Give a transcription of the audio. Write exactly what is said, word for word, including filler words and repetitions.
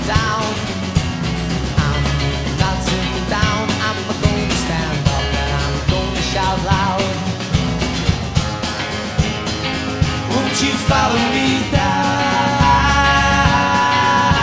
down. I'm not sitting down, I'm going to stand up and I'm going to shout loud. Won't you follow me down?